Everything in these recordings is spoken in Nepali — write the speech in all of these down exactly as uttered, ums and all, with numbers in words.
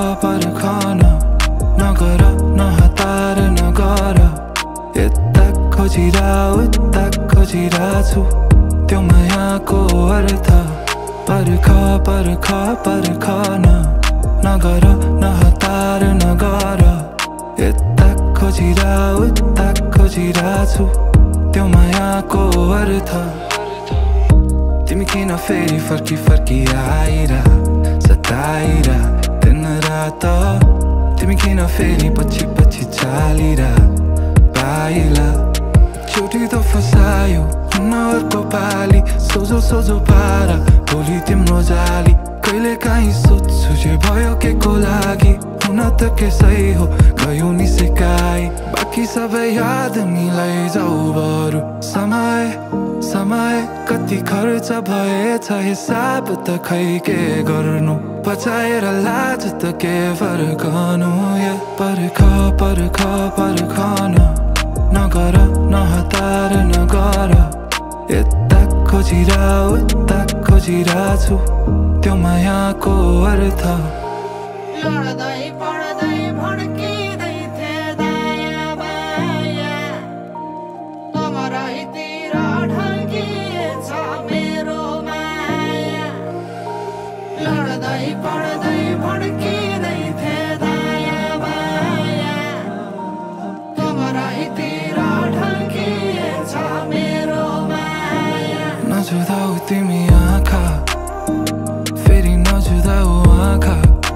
पर्खन नगर नहतार नगर यता खोजिरा उता खोजिरा छु त्यो मायाको अर्थ पर्ख पर्ख पर्खन नगर नहतार नगर यता खोजिरा उता खोजिरा छु त्यो मायाको अर्थ तिमी किन फेरि फर्की फर्की आइरा सताइरा दिन रात तिमी किन फेरि पछि पछि चालिरा पाइला चोटी त फसायो हुन्न अर्को पाली सोझो सोझो पारा भोलि तिम्रो जाली कहिले काहीँ सोध्छु जे भयो के को लागि हुन त के सही हो गयो नि सिकाइ बाँकी सबै याद मिलाई जाऊ बरु समय समय कति खर्च भएछ हिसाब त खै के गर्नु पचाएर लाज त के फर्कनु या पर्ख पर्ख पर्खन नगर नहतार नगर यता खोजिरा उता खोजिरा छु त्यो मायाको अर्थ लड्दै पढ्दै भड्किँदै थिए दायाँ बायाँ तब रहितिर ढल्किएछ मेरो माया लड्दै पढ्दै भड्किँदै थिए दायाँ बायाँ तब रहितिर ढल्किएछ मेरो माया नजुदाऊ तिमी आँखा फेरि नजुदाऊ आँखा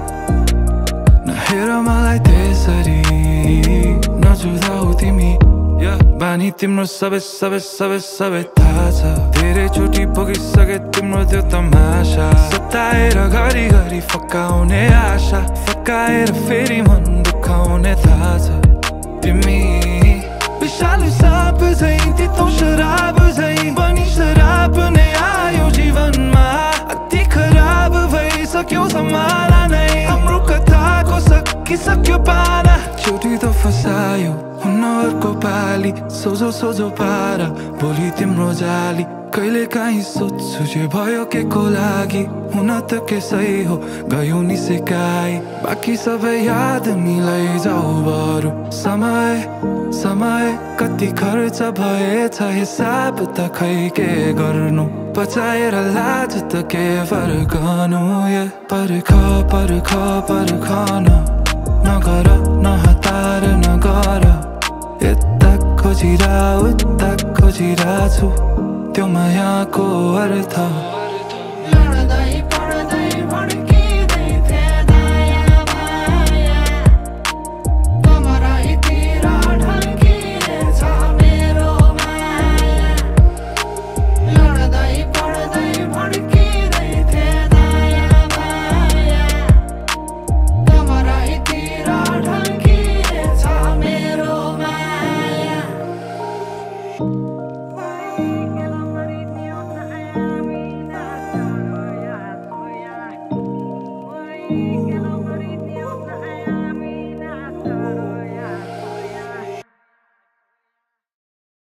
नहेर मलाई त्यसरी नजुदाऊ तिमी बानी तिम्रो सबै सबै सबै सबै थाहा छ धेरै चोटि पुगिसके तिम्रो त्यो तमासा सताएर घरि घरि फकाउने आशा फकाएर फेरि मन दुखाउने थाहा छ तिमी विषालु साप झै तितो शराब झै बनी शराब नै आयो जीवनमा अति खराब भइसक्यो सम्हाला नै हाम्रो कथाको सकिसक्यो पाना चोटि त फसायो हुन्न अर्को पाली सोझो सोझो पारा भोलि तिम्रो जाली कहिले काहीँ सोध्छु जे भयो के को लागि हुन त के सही हो गयो नि सिकाइ बाँकी सबै याद मिलाई जाऊ बरु समय समय कति खर्च भएछ हिसाब त खै के गर्नु पचाएर लाज त के फर्कनु या पर्ख पर्ख पर्खन नगर नहतार नगर यता खोजिरा उता खोजिरा छु त्यो मायाको अर्थ